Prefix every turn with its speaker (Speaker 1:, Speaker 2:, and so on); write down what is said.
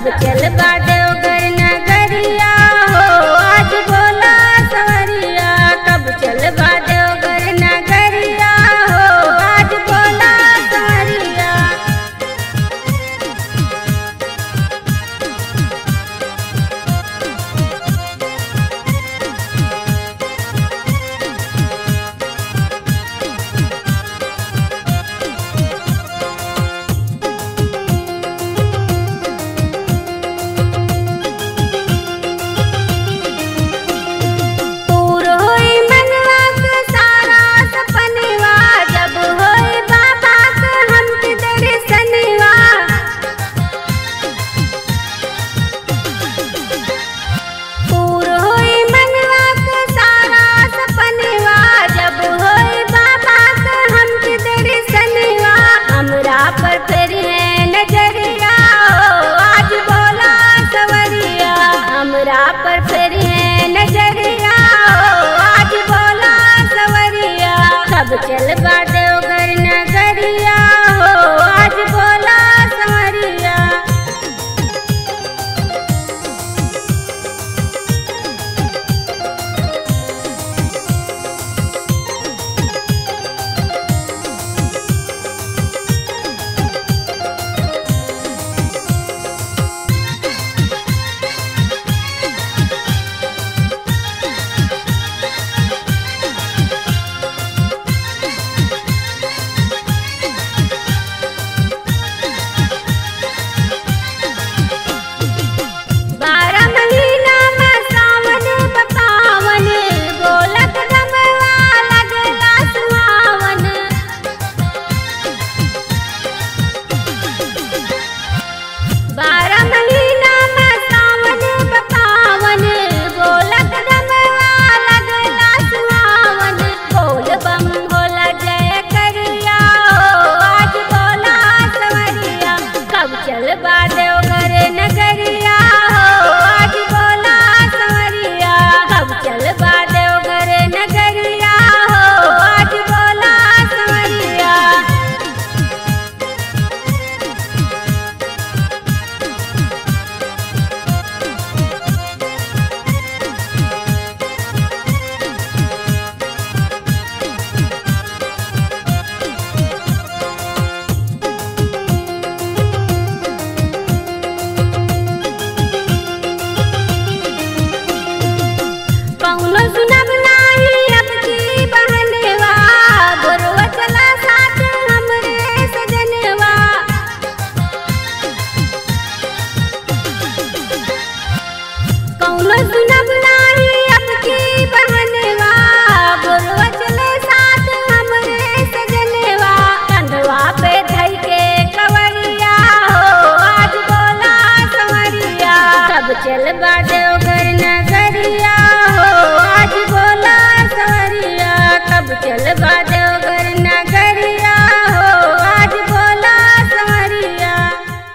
Speaker 1: चल देवघर नगरिया हो आज बोला सवरिया। कब चल देवघर नगरिया हो आज बोला सवरिया। पर फिर है नजरिया आज बोला सवरिया। कब चल देवघर नगरिया हो आज बोला सवरिया। चल देवघर नगरिया हो आज बोला सवरिया। कब चल देवघर नगरिया हो आज बोला सवरिया। सुनब नाही अब की बहनवा बुरवा चला साथ हमरे सजनवा। कौनो सुनब नाही अब की बहनवा बुरवा चले साथ हमरे सजनवा। कंधवा पे धई के कवरिया हो आज बोला सवरिया। कब चल देवघर नगरिया